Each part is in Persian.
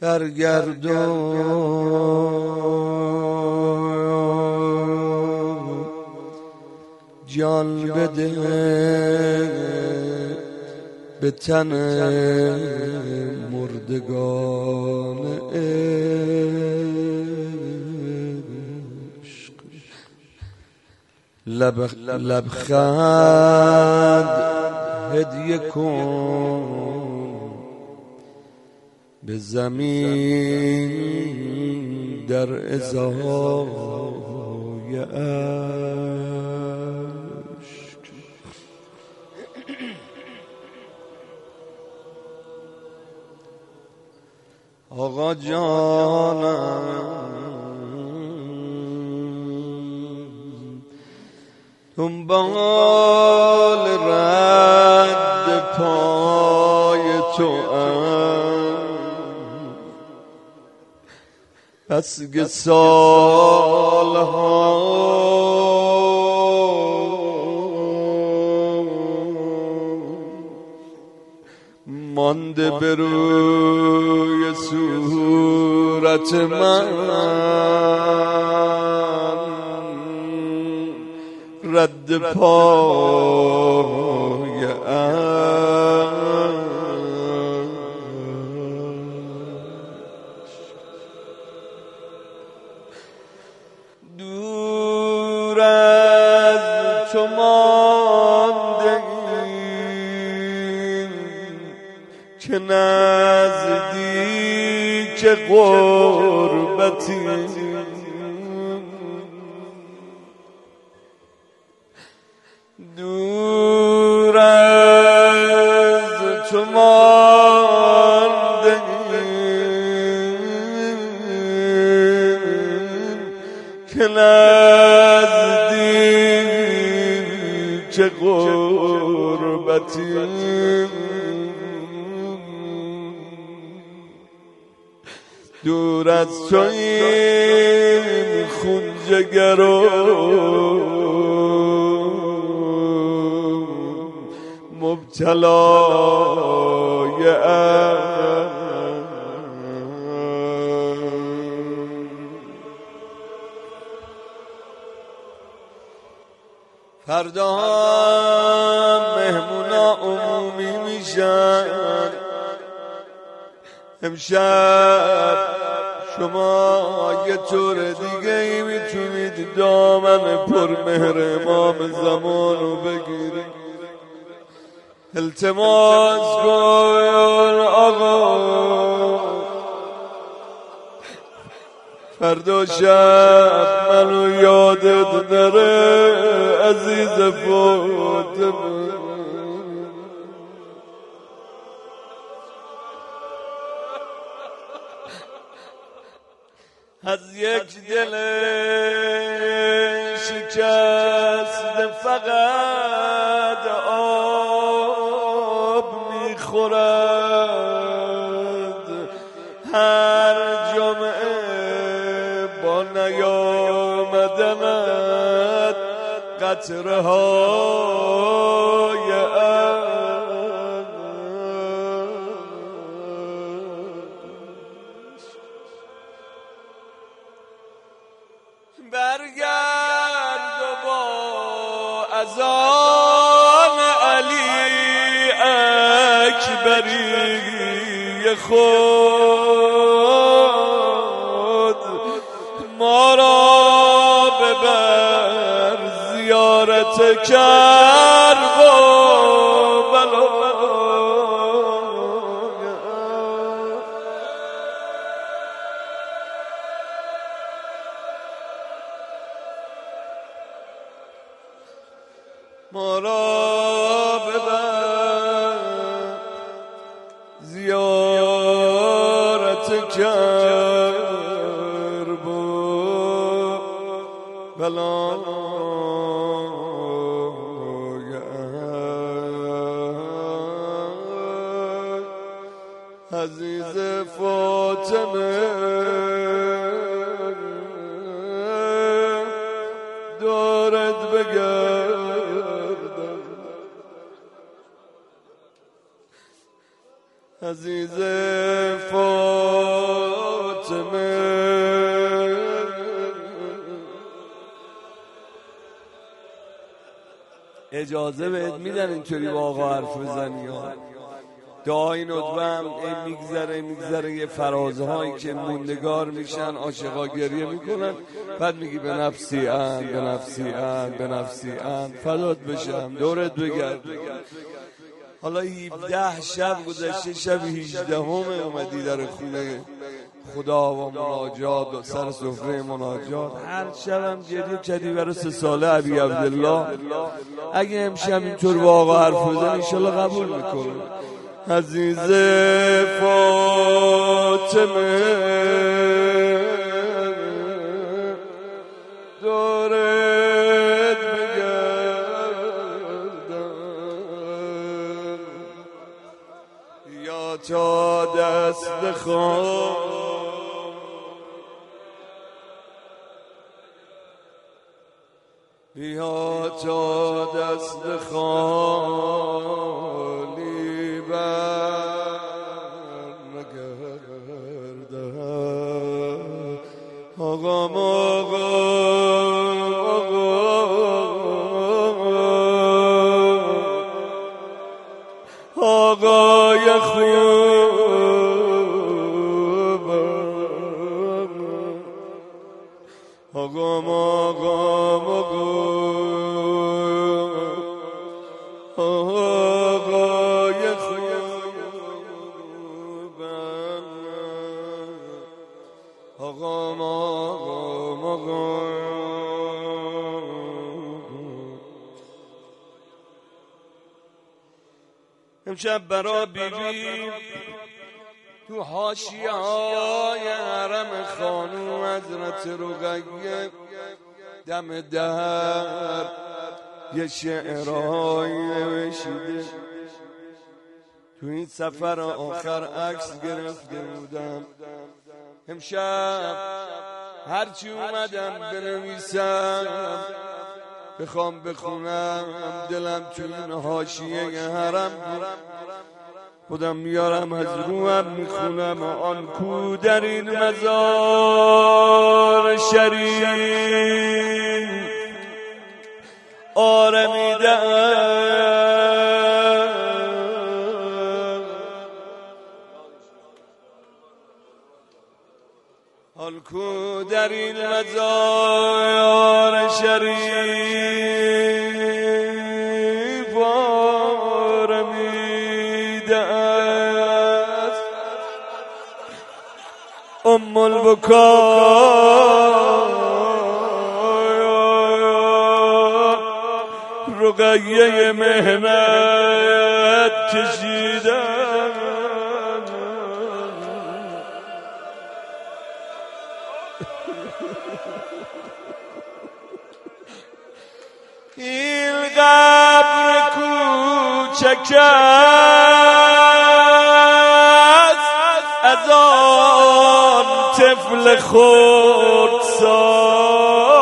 برگردون جان بده به تن مردگان عشق. لبخند هدیه کن به زمین در ازای اشک. آقا جانم دنبال رد پای تو بس که سالها مانده به روی صورت من رد پای دور از تو مانده که نزدیک غربتی دور از تو مانده که نزدیک غربتی دور از تو این خون جگرم مبتلای فردا مهمونا عمومی میشن. امشب شما یه طور دیگه ای میتونید دامن پرمهر امام زمان رو بگیرید. التماس کن آقا فردا شب منو یادت نره عزیز فاطمه. از یک دل شکست فقط آب میخورد. هر جمعه با نیامدنت قطره های برگرد و با اذان علی اکبری خود ما را ببر زیارت کربلا. ما را ببر زیارت کربلا. عزیز فاطمه دارد بگردم. عزیز فاطمه اجازه بهت میدن اینطوری با آقا حرف بزنی ها. دعای ندبه هم میگذره یه فرازهایی که موندگار میشن، عاشقا گریه میکنن، بعد میگی به نفسی به نفسی به نفسی فدات بشم دورت بگرد. حالا 17 شب گذشته، شب 18 اومدی در خونه خدا و مناجات و سر سفره مناجات، هر شبم گریه کردی برای 3 ساله ابی عبدالله. اگه امشب اینطور با آقا حرف بزن انشالله قبول میکنه. عزیز فاطمه دورت بگردم یا تا دست خواهم، یا تا دست خالی بر نگردم. آقا آقای خوبم، آقا آقای خوبم، آقا امشب برا بیبی تو حاشیه‌های حرم خانوم حضرت رقیه دم در یه شعرهایی نوشیده. تو این سفر آخر عکس گرفته بودم، امشب هرچی اومدم بنویسم بخوام بخونم دلم تو این حاشیه حرم بود. خودم میارم از روم میخونم. آن کو در این مزار شریف آرمیده، آن کو در این مزار شریف آرمیده است. ام البکا رقیه مهنت کشیدم، این قبر کوچک است از آن طفل خردسال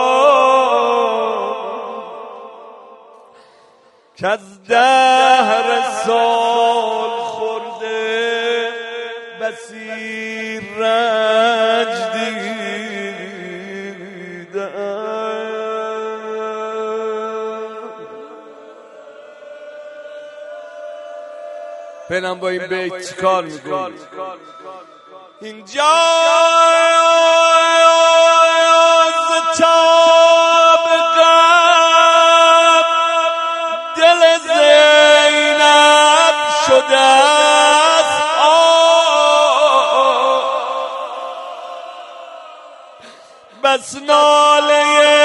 که از دهر سال خورده بسی رنج دیده. ببینم با این بیت چی کار میکنی. اینجا زتاب قلب دل زینب شده است، بس ناله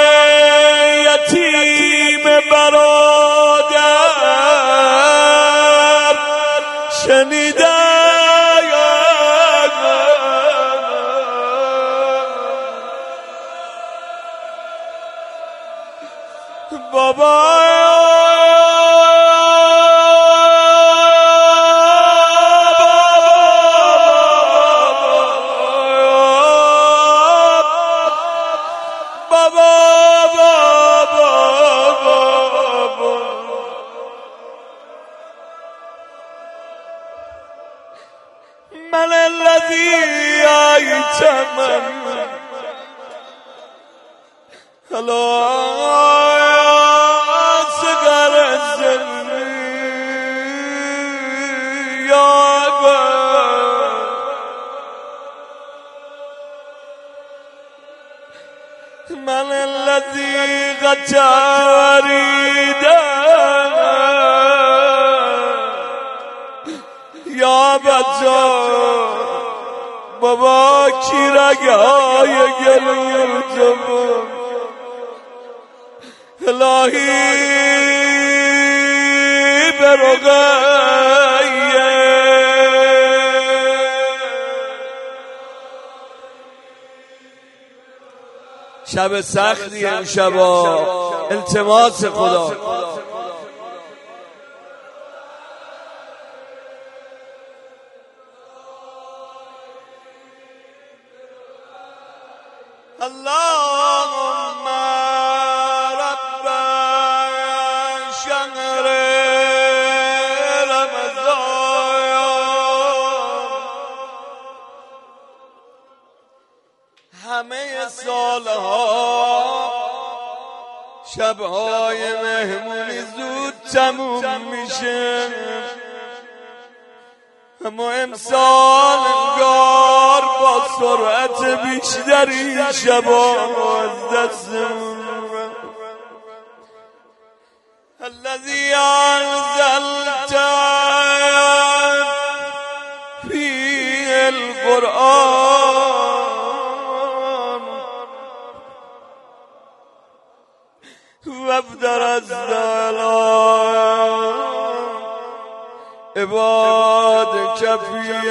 یتیم برادر شنیده بابا. من الذي أيتمن هلا سقر من الذي قد تريده یا بچه بابا کی رگای گلوی تو الهی به رقیه شب سختی امشبا التماس خدا اللهم رب شهر رمضان همه سالها شبهای مهمونی زود تموم میشه اما امسال انگار با سرعت بیشتری شبا از دستمون الذي انزلت فيه القرآن وابدر الزلال عباد کفی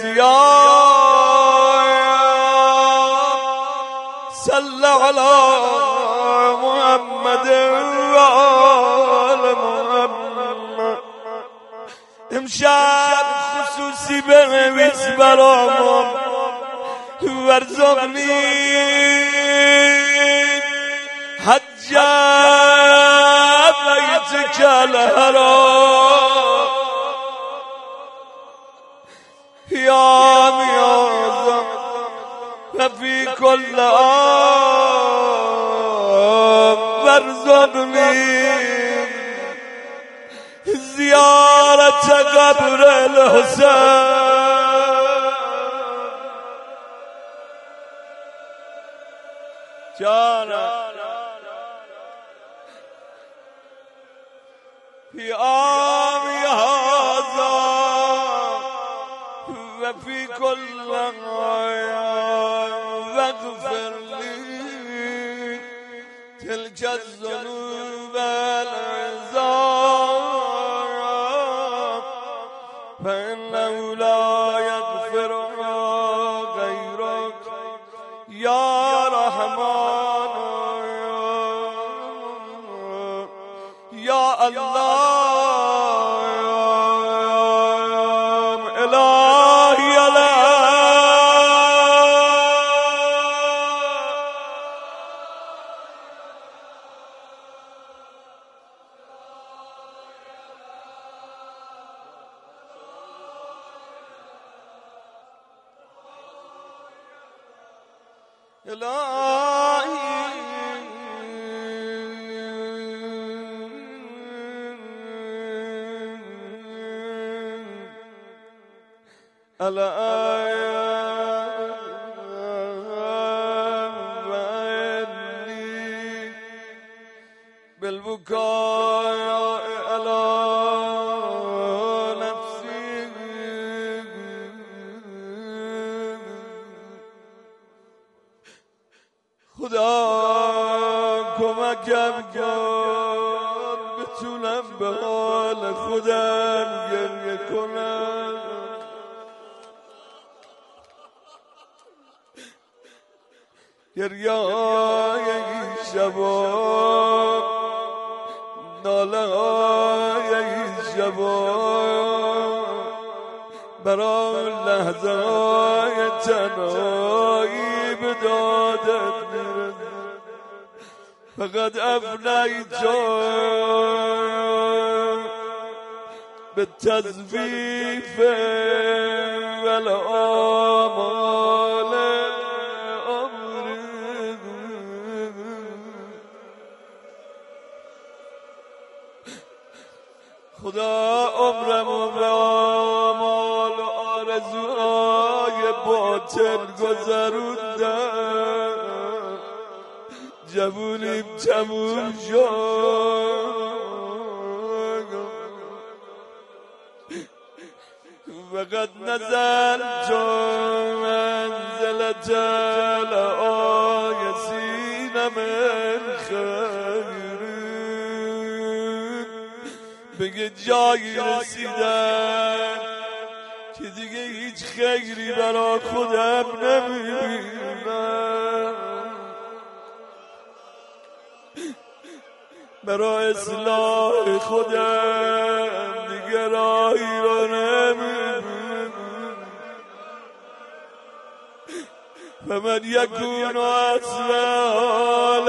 السیام صل علی محمد و آل محمد امشب خصوصی بنویس برامون ورزقنی حج بیتک الحرام یا میازم فی کل عام ورزقنی زیارت قبر الحسین جانا فی عامی هذا وفي كل واغفر لي تلك الذنوب العظام فإنه لا يغفرها غيرك يا رحمن يا الله بالبكاء على نفسي خدا کمکم کن بتونم به حال خودم گریه کنم گریه های این شبا ناله های این شبا برای لحظه های تنهایی به دادت میرسه فقط افنیت به تضعیف والآمال خدا عمرمو به آمال و آرزوهای باطل گذروندم جوونیم تموم شد فقط نزل تو منزلت الآیسین من خیر بگه جایی رسیدن که دیگه هیچ خیری برا خودم نمیبینم برا اصلاح خودم دیگه راهی رو نمیبینم فمن یکون اصحاب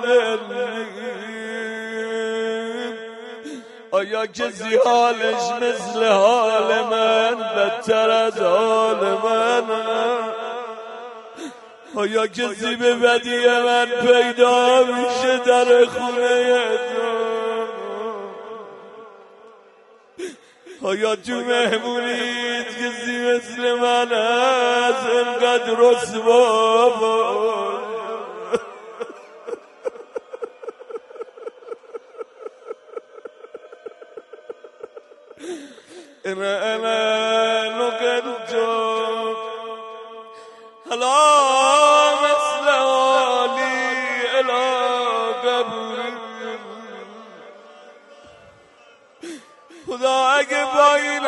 الملین آیا کسی حالش مثل حال من بدتر از حال من آیا کسی به بدی من پیدا میشه در خونه تو آیا تو مهمونید کسی مثل من هست انقدر رسوا باش انا نقلت هلا مثل حالی الى قبر خدا اگه با این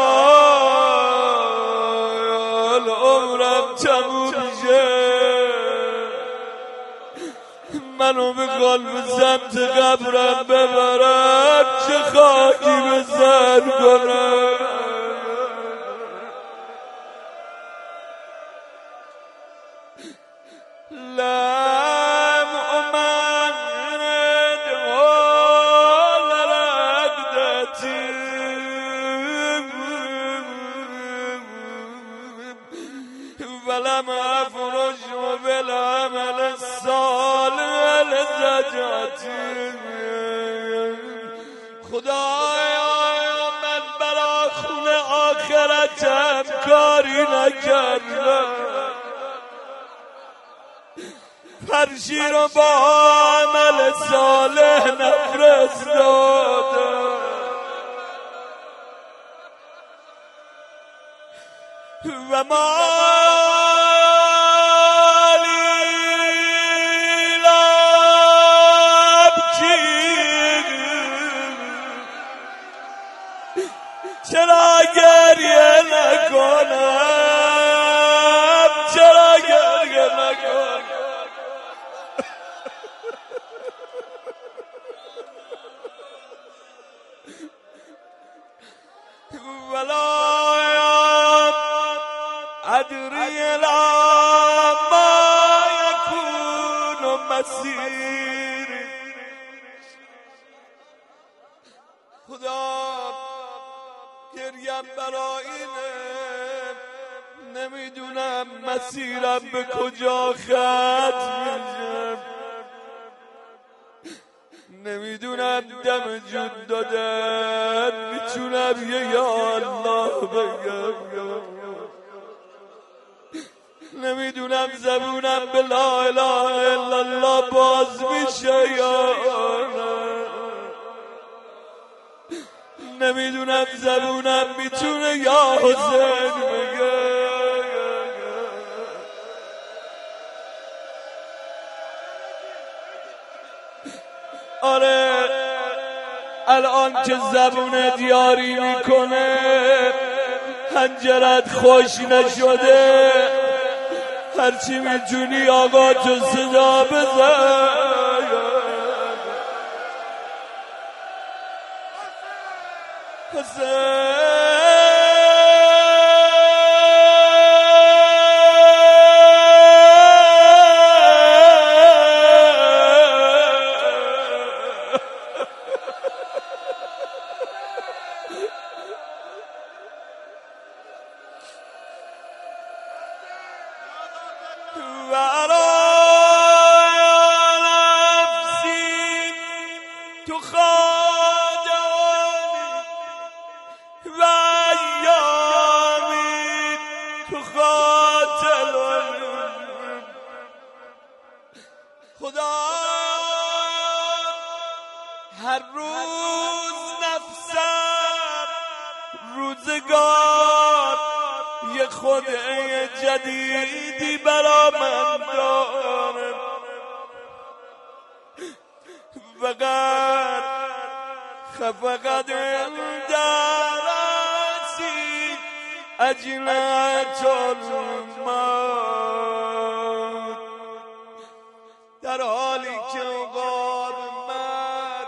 حال عمرم تموم شه منو به قلب سمت قبرم ببرم چه خاکی به سر کنم لم امند حال رقدتی ولم افرش بالعمل الصالح لزجاتی خدایا من برا خونه آخرتم کاری نکردم فرشی رو با عمل صالح نفرستادم و مالی لبکی چرا گریه نکنم چرا گریه نکنم ولا ادری ما یکون مسیر خدا گریم برا اینه نمیدونم مسیرم به کجا ختم میشه نمیدونم دم جون دادن میتونم یه یا الله بگم نمیدونم زبونم به لا اله الا الله باز میشه یا نمیدونم زبونم میتونه یا حسین بگه آره الان که زبون دیاری میکنه حنجرت خوش نشده هرچی میتونی آقا تو صدا بزن خدا هر روز نفسم روزگار یه خدای جدیدی برا من داره، فقط درسی عجلت الموت، در حالی که عقاب مرگ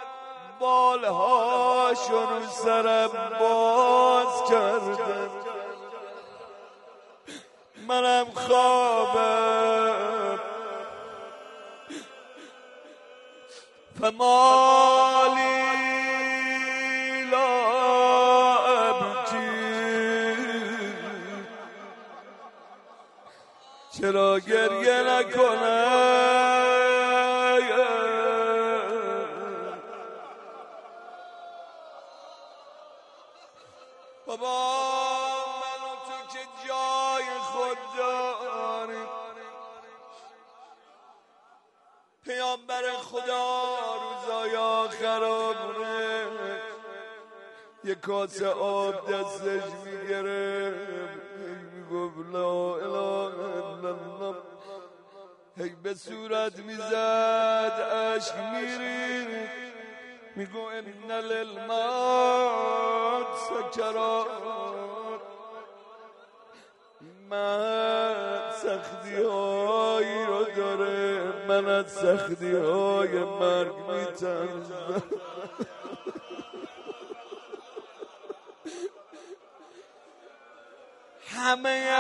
بالهاشو رو سرم باز کرده، منم خوابم فمالی لا ابکی، چرا گریه نکنم بابا، من و تو که جای خود داریم، پیامبر خدا روزای آخر آمونه یک کاسه آب دستش میگرفت میگفت لا اله الا الله، هی به صورت میزد عشق میرید، میگو ان للموت سکرات، من سختی هایی رو داره، من از سختی های مرگ میترسم. همه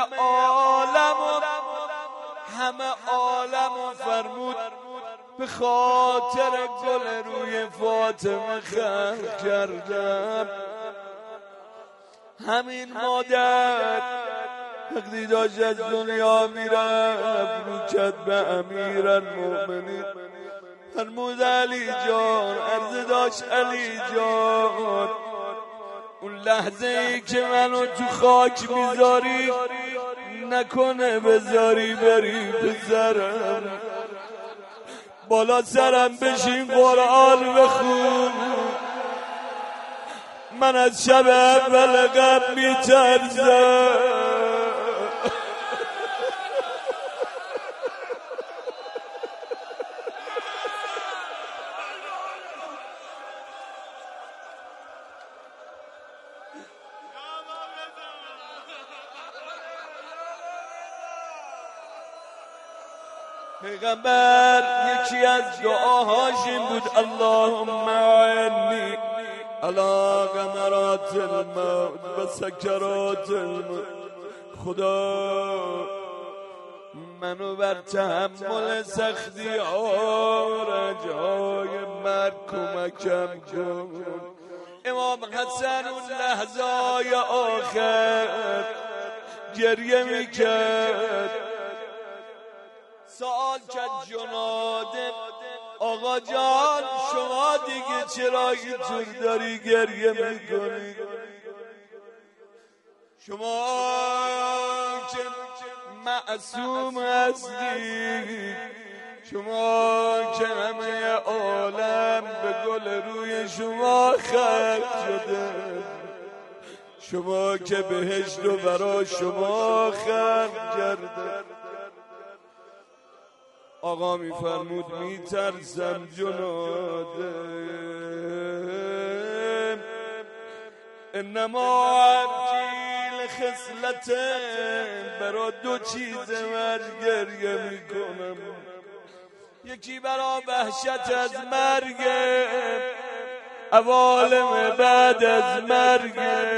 عالم فرمود به خاطر گل روی فاطمه خلق کردم. همین مادر وقتی داشت از دنیا میرفت رو کرد به امیرالمؤمنین، فرمود علی جان، عرض داشت علی جان، اون لحظه ای که منو تو خاک میذاری نکنه بذاری بری پسرم، بالا سرم بشین قرآن بخون، من از شب اول غم میترسم. پیغمبر یکی از دعاهاش این بود اللهم اعنی علی غمرات الموت و سکرات الموت، خدا منو بر تحمل سختی ها رنجهای مرگ کمکم کن. امام حسن اون لحظای آخر گریه میکرد، سوال کرد جناده آقا جان شما دیگه چرا اینطور داری گریه میکنی؟ شما که معصوم هستی، شما که همه عالم به گل روی شما خلق شده، شما که بهشت رو برای شما خلق کرده. آقا میفرمود میترسم جناده، انما عبدیل خصلته، برا دو چیز من گریه میکنم، یکی برا وحشت از مرگ عوالم بعد از مرگ،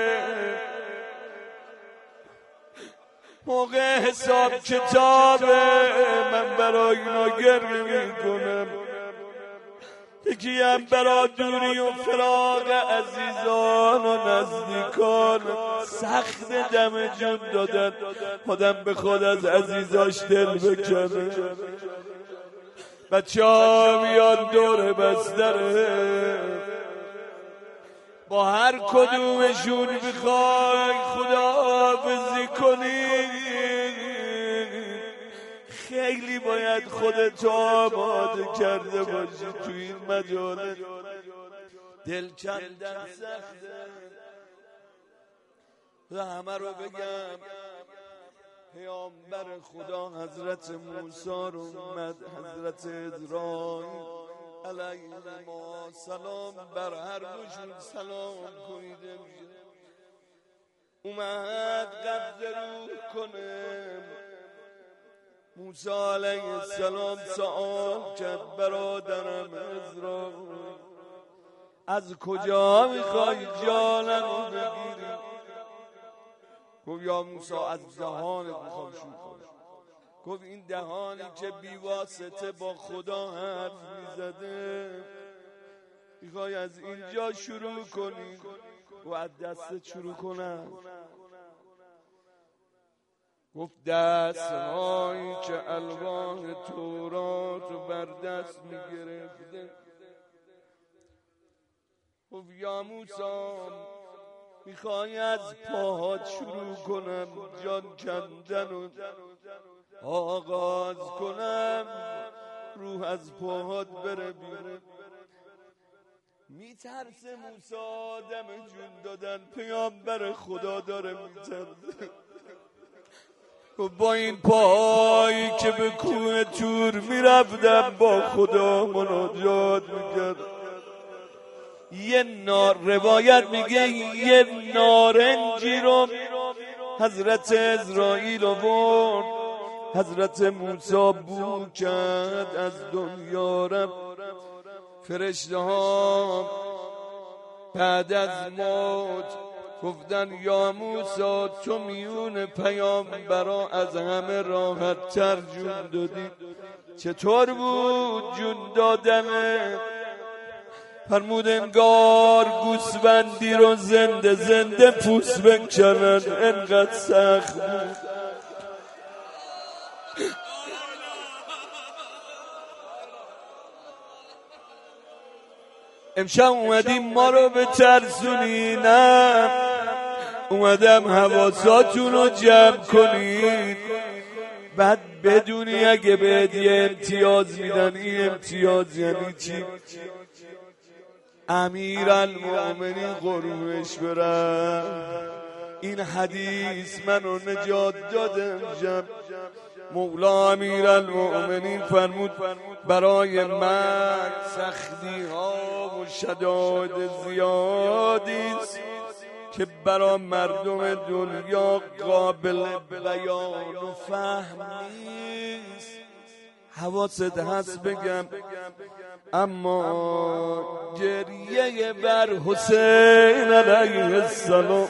موقع حساب کتاب من برای اینا گریه میکنم، یکی هم برای دوری و فراق عزیزان و نزدیکان. سخت دم جون دادن آدم به خود از عزیزاش دل بکنه، بچه ها میاد دور بستره، با هر کدومشون بخوای خداحافظی کنی خیلی باید خودت آماده کرده باشی تو این مجالس. دل کندن سخته و همه رو بگم پیامبر خدا حضرت موسی رو اومد، حضرت اسرائیل علیه ما سلام بر هر دوشون سلام کنیده میشه، اومد قبض روح کنه. موسی علیه السلام سوال کرد برادرم اسرائیل از کجا میخوای جانم بگیری؟ گفت یا موسی از دهانت میخوام شروع کنم. گفت این دهانی که بیواسطه با خدا حرف میزده میخوای از اینجا شروع کنی و از دستت شروع کنم؟ گفت دستهایی که الواح تورات رو بر دست میگرفته. گفت یا موسی میخوای از پاهات شروع کنم جان کندن و آغاز کنم روح از پاهات بره بیرون؟ میترسه موسی دم جون دادن، پیامبر خدا داره میترسه. با این پاهایی که به کوه تور میرفتم با خدا مناجات میکرد، روایت میگه یه نارنجی رو حضرت اسرائیل آورد، حضرت موسی بو کرد از دنیا رفت. فرشته ها بعد از موت گفتن یا موسی تو میون پیامبرا از همه راحت تر جون دادی، چطور بود جون دادنه؟ فرمود انگار گوسفندی رو زنده زنده پوست بکنن، انقدر سخت بود. امشب اومدیم ما رو به ترسونی؟ نه، اومدم حواساتون رو جمع کنید، بعد بدونی اگه بهت یه امتیاز میدن این امتیاز یعنی چی؟ امیرالمؤمنین قربونش برم، این حدیث منو نجات داده. امشب مولا امیرالمؤمنین فرمود برای من سختی ها و شدائد زیادیست که برای مردم دنیا قابل بیان و فهم نیست. حواست هست بگم، اما گریه بر حسین علیه السلام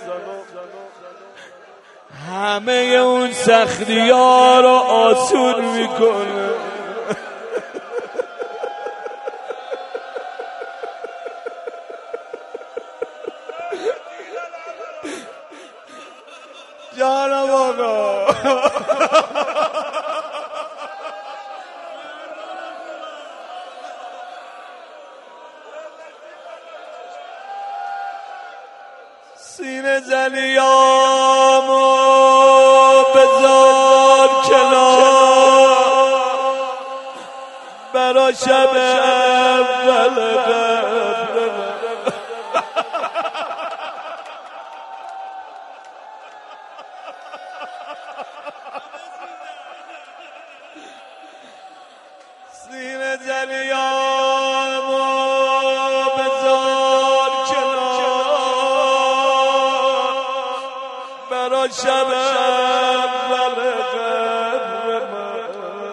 همه اون سختی ها رو آسون میکنه. جانم آقا سینه زلیامو بذار کنار برا شب اول قبر من. سینه زلیامو بذار کنار برا شب اول قبر من.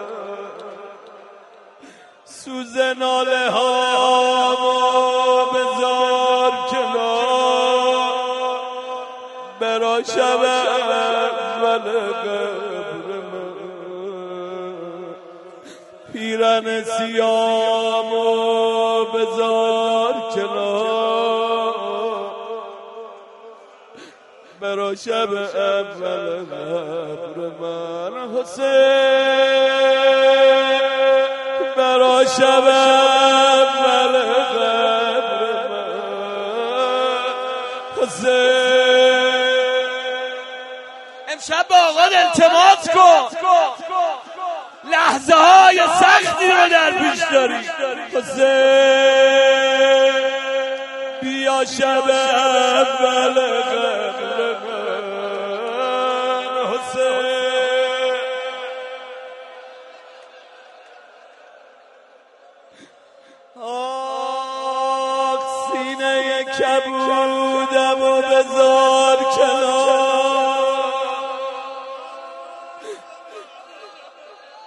سوز ناله هامو بذار کنار برا شب اول قبر من. پیرن سیامو بذار کنار برا شب اول قبر من. حسین برا شب اول قبر من. حسین امشب با آقا التماس کن، لحظه های سختی رو در پیش داری. حسین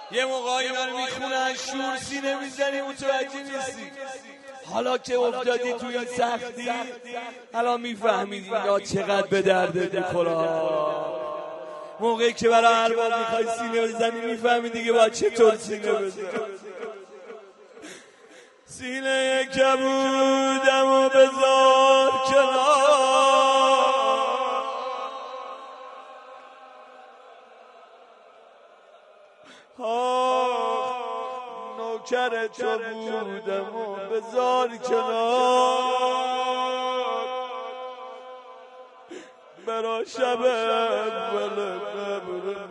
یه موقعی اینا رو میخونن شور سینه میزنی متوجه نیستی. حالا که افتادی تو این سختی حالا میفهمید اینا چقدر به دردت میخوره. موقعی که برای هر بار میخوای سینه بزنی میفهمی دیگه باید چطور سینه بزنی. سینه کبودم و بذار کنار، نوکر تو بودم و بذار کنار، برا شب اول قبر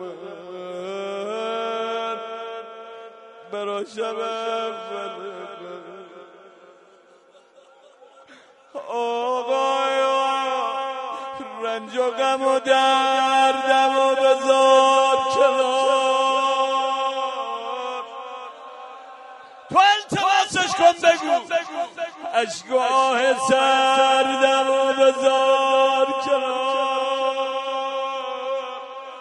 من، برا شب اول آقایا رنج و غم و دردم و بذار کنار. تو التماسش کن بگو اشکاه سردم و بذار کنار.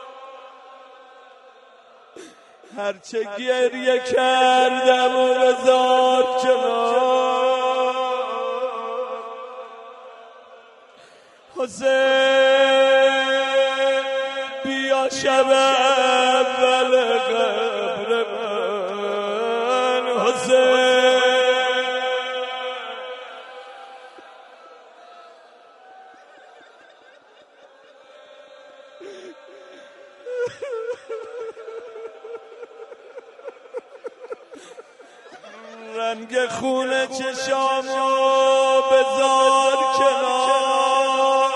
هرچه گریه کردم و بذار کنار. حسین بیا شب اول قبر من، حسین رنگ خون چشامو بذار کنار،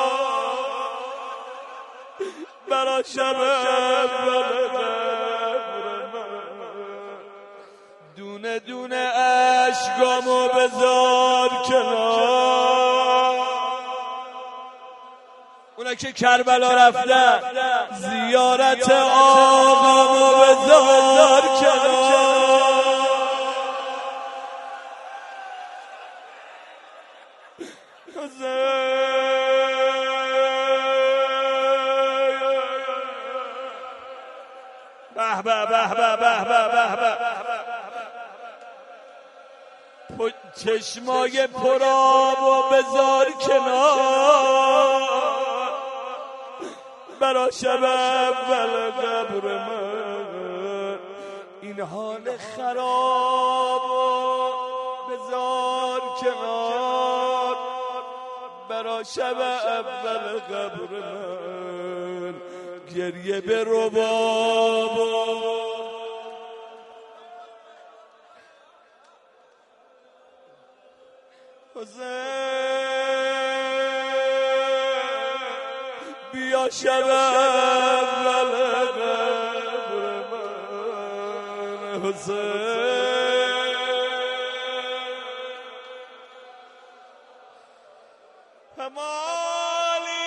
برا شب اول قبر من، دونه دونه اشکامو بذار کنار. اونا که کربلا رفتن زیارت آقامو بذار کنار. به به به به به به به، چشمای پرآب و بذار کنار، برا شب اول قبر من، این حال خراب و بذار کنار، برا شب اول قبر من، گریه به رباب بیا شب اول قبر من، حسین همالی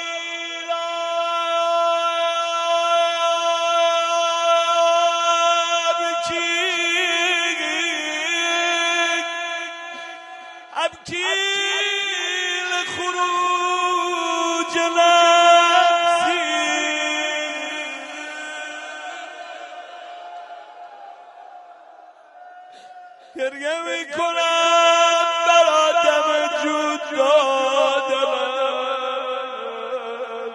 ابکی لخروج نفسی، گریه میکنم برا دم جدا دلم.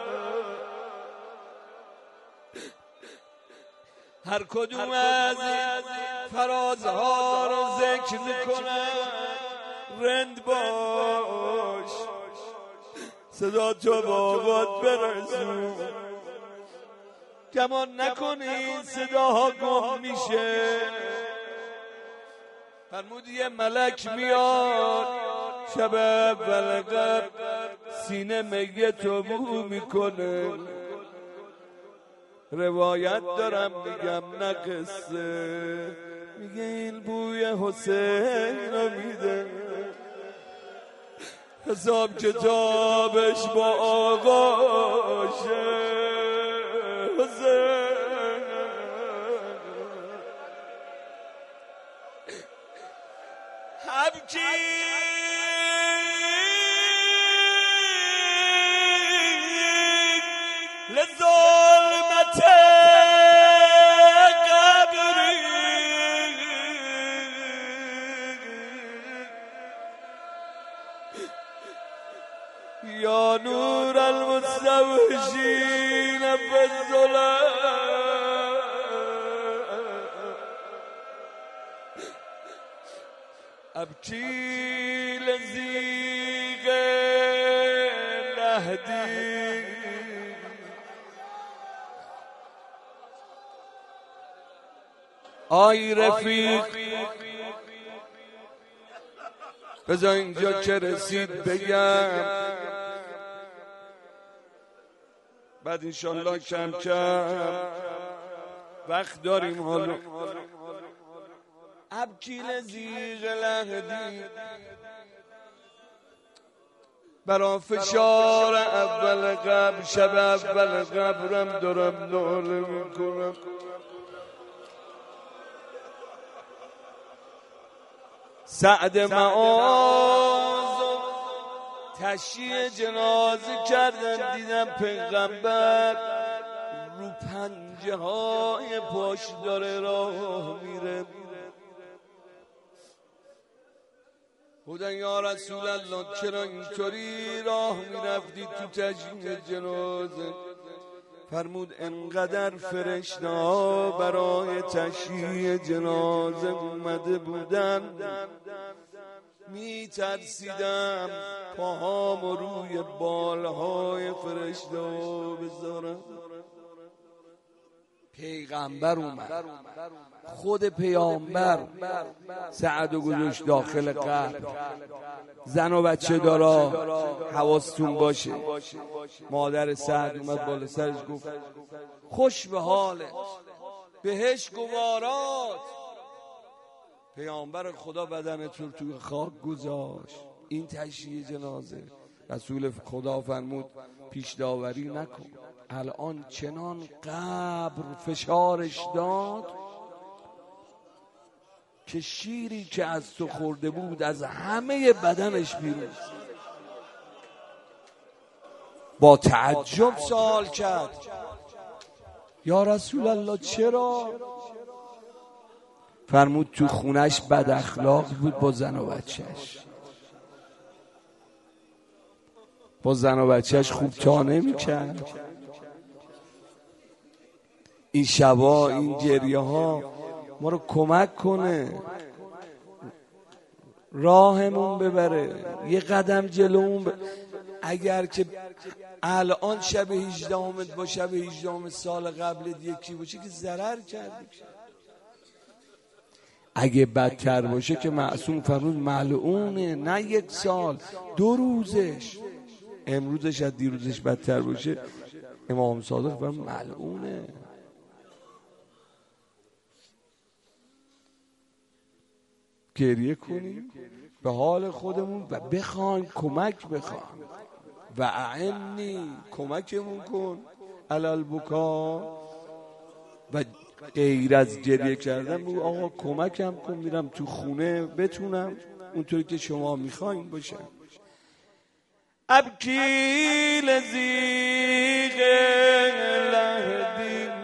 هر کدوم از فرازها رو ذکر میکنم رند باش، صدا تو بابات برسون، گمان نکنی صداها گم میشه. فرمود یه ملک میاد شب اول قبر سینه میگه تو بو میکنه. روایت دارم میگم نه قصه، میگه این بوی حسین رو میده. حساب کتابش با آقاشه حسین. ابکی لظلمت قبری ابکی لزیغ لهدی آی رفیق بذار اینجا که رسید بگم، بعد انشالله کم کم وقت داریم. حالا ابکی لزیغ لهدی برا فشار اول قبر، شب اول قبرم دارم ناله میکنم. سعد معاذ تشییع جنازه کردن، دیدم پیغمبر رو پنجه های پاش داره راه میره. بودن یا رسول الله چرا اینطوری راه میرفتی تو تشییع جنازه؟ فرمود انقدر فرشته ها برای تشییع جنازه اومده بودن میترسیدم پاهامو روی بالهای فرشته ها بذارم. پیغمبر اومد، خود پیامبر سعدو گذاشت داخل قبر. زن و بچه دارا حواستون باشه. مادر سعد اومد بالا سرش گفت خوش به حالت، بهش گوارات. پیامبر خدا بدنتون توی خاک گذاشت. این تشییع جنازه. رسول خدا فرمود پیش داوری نکن. الان چنان قبر فشارش داد که شیری که از تو خورده بود از همه بدنش بیرون. با تعجب سوال کرد یا رسول الله چرا؟ فرمود تو خونش بد اخلاق بود با زن و بچهش. با زن و بچهش خوب تا نمی‌کرد. این شبا این گریه ها ما رو کمک کنه، راهمون ببره، یه قدم جلومون اگر که الان شب 18 با شب 18 سال قبل یکی باشه که ضرر کردی. اگه بدتر باشه که معصوم فرمود ملعونه، نه 1 سال 2 روزش، امروزش از دیروزش بدتر باشه امام صادق فرمود ملعونه. گریه کنیم به حال خودمون و بخوایم کمک بخوایم و اعنی کمکمون کن علال بکا و غیر از گریه کردن بگو آقا کمکم کن میرم تو خونه بتونم اونطوری که شما میخواین باشم. ابکی لزیغ لهدی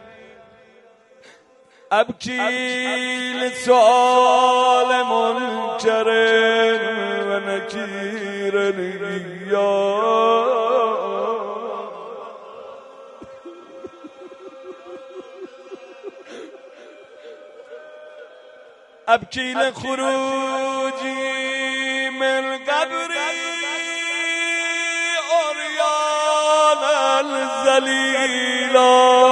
ابکی لسؤال منکر و نکیر نیا ابکی لخروجی من قبری عریان الذلیلا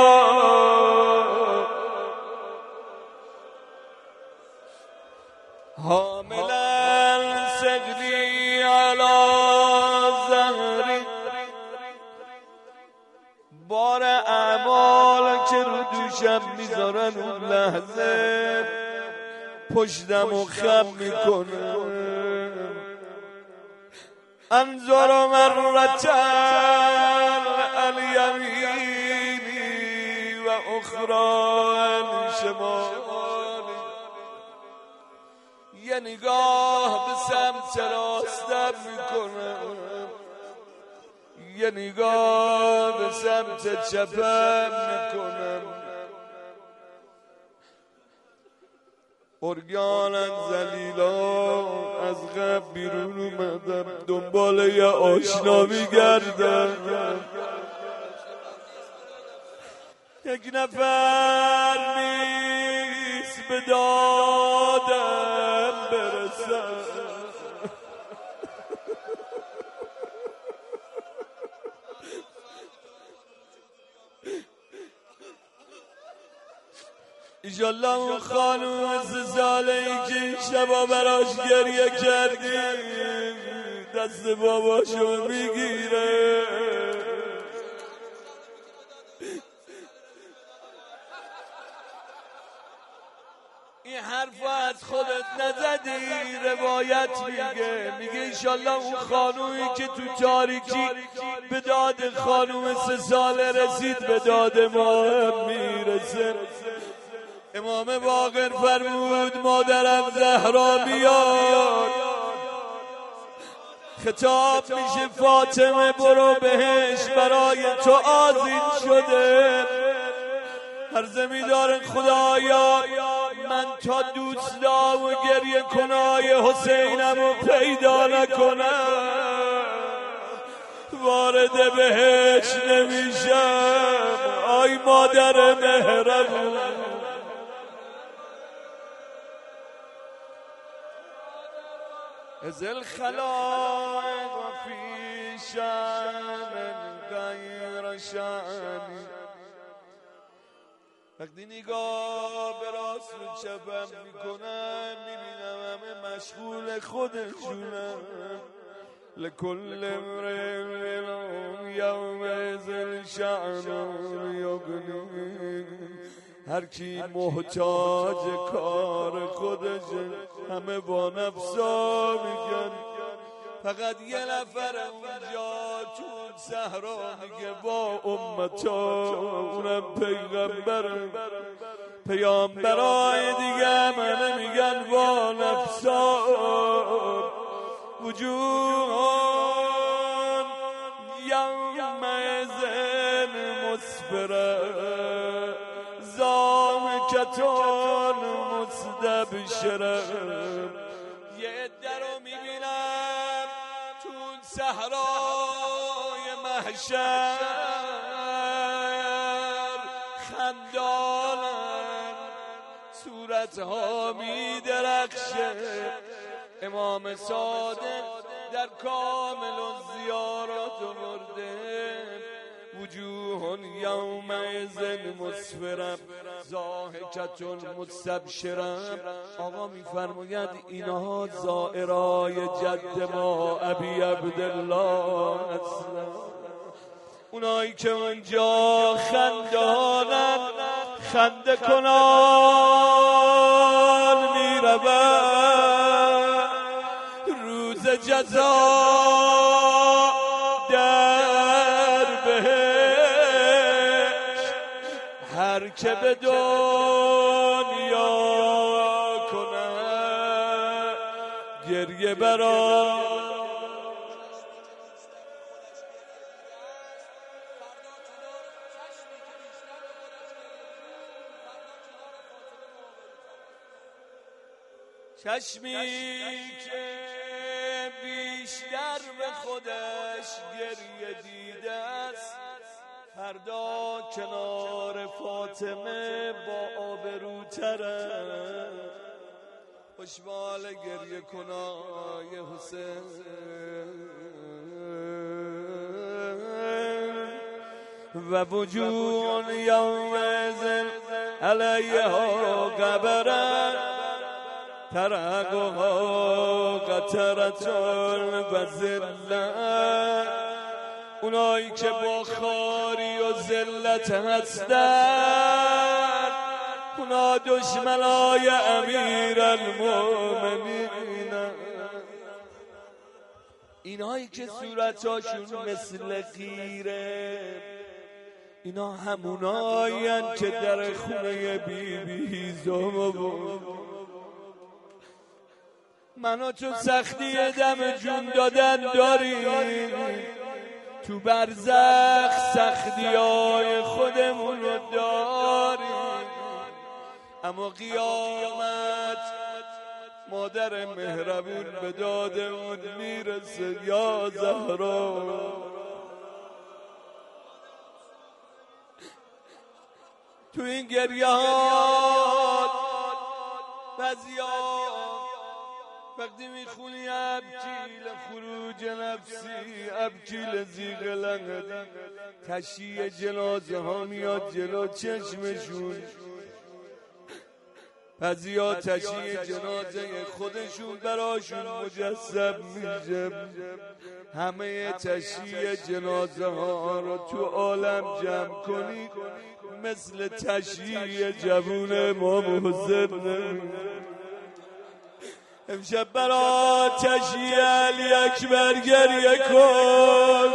حاملا صدری علی ظهری. بار اعمال که رو دوشم میذارن اون لحظه پشتم و خم میکنه. انظر مرتن الیمینی و اخرى شمالی. یه نگاه به سمت راستم میکنم، یه نگاه به سمت چپم میکنم. ارگانن زلیلا از غم بیرون اومدم، دنبال یه آشنا میگردم. یک نفر نیست به دادم برسه، ایشالله اون خانوم 3 ساله ای که این شبا براش گریه کردیم دست باباشو میگیره. این حرف از خودت نزدی، روایت میگه ایشالله اون خانومی که تو تاریکی به داد خانوم 3 ساله رسید به داد ما هم میرسه. امام باقر فرمود مادرم زهرا بیاد، خطاب میشه فاطمه برو بهش برای تو آذین شده. عرضه می‌دارن خدایا من تا دوست دارم و گریه کنای حسینم پیدا نکنم وارد بهش نمیشم. آی مادر مهربون، از الخلائق فی شأن غیر شأنی. وقتی نگاه به راست و چپم میکنم میبینم همه مشغول خودشونم. لکل امرئ منهم یومئذ شأن یغنی. هر کی محتاج کار خودشه، همه با نفسا میگن. فقط یه نفر اونجا تو صحرا میگه با امتا، اونم پیامبرای دیگه همه میگن با نفسا. وجوهان یومئذ مسفره ضاحکة مستبشره. یه عده رو میبینم تو صحرای محشر خندانن، صورتها میدرخشه. امام صادق در کامل الزیارات مرده وجوه یومئذ مسفره ضاحکة مستبشره. آقا میفرماید اینها زائرای جد ما ابی عبدالله هستند، اونایی که اونجا خندانن خنده کنان میروند. روز جزا در بهشت هر که به دنیا کنه گریه برای چشمی که بیشتر به خودش گریه دیده است فردا کنار فاطمه با آبروتره. خوشبال گریه کنای حسین و وجوه یومئذ علیها غبره ترهقها قطرة و ذلة. اونایی که با خاری و ذلت هستن اونا دشمنای امیرالمومنین. اینایی که صورتاشون مثل قیره اینا همونایین که در خونه بیبی زوم بود. منو تو سختی دم جون دادن داریم، تو برزخ سختی های خودمون رو داریم، اما قیامت مادر مهربون به داد اون میرسه. یا زهرا تو این گریهات بعضی‌ها وقتی میخونی ابکیل خروج نفسی ابکیل زیغ لنگدی تشییع جنازه ها میاد جلو چشمشون. بعضی آتشی جنازه خودشون براشون مجسم میشه. همه تشییع جنازه ها رو تو عالم جمع کنی مثل تشییع جوون امام حسین. امشب برا تشییع علی اکبر گریه کن.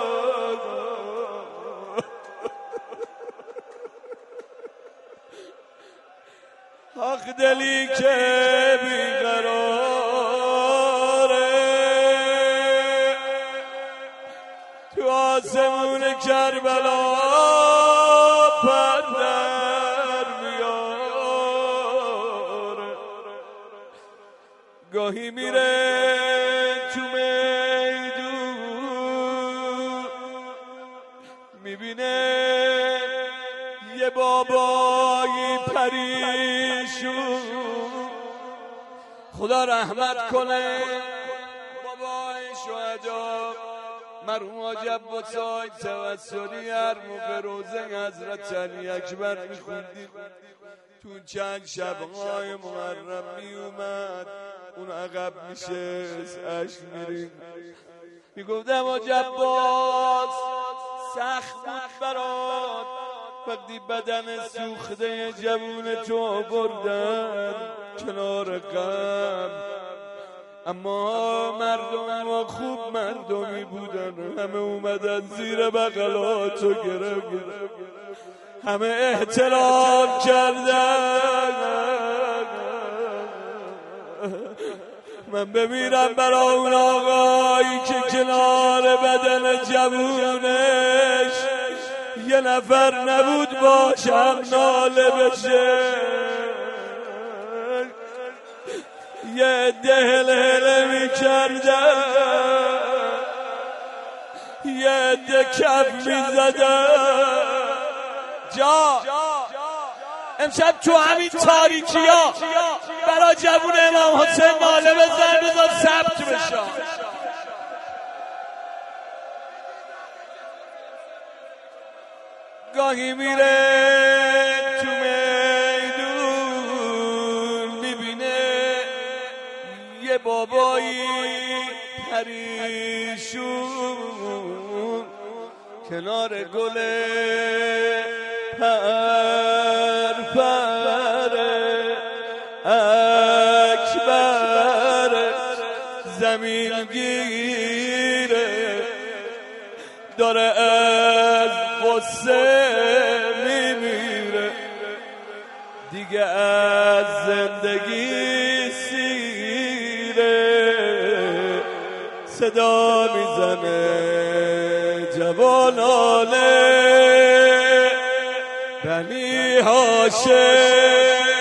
حق دلی که بیقراره تو آسمون کربلا پر در میاره. گاهی میره تو میدون میبینه یه بابایی پریشون. خدا رحمت کنه بابای شهدا مرحوم حاجی عباس‌آقای توسلی. هر موقع روزه حضرت علی اکبر میخوندیم تو چند شبهای محرم میومد اون عقب میشست عشق میریم میگفتم حاجی عباس سخت بود برات وقتی بدن سوخته جوون تو بردن کنار غم، اما مردم ما خوب مردمی بودن، همه اومدن زیر بغلاتو گرفتن، همه احترام کردن. من بمیرم برای اون آقایی که کنار بدن جوونش یه نفر نبود باشم ناله بشه. یه دهل هله می کردن، یه دکف می زدن. جا امشب تو همین تاریکی ها برای جوون امام حسین ناله بزن، بذار ثبت بشه. گاهی میره تو میدون میبینه یه بابایی پریشون کنار گل پرپر اکبر زمین گیره، داره از غصه میمیره، دیگه از زندگی سیره. صدا میزنه جوانانه بنی هاشم